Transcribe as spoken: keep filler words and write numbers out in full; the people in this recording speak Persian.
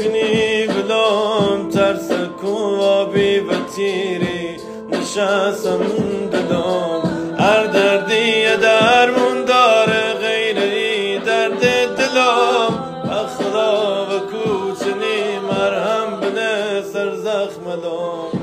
ببینی بلام ترس کوابی و تیری نشستم دلم هر دردی یه درمون داره غیر ای درد دلم بخدا و کوچنی مرهم بنه سر زخم دلم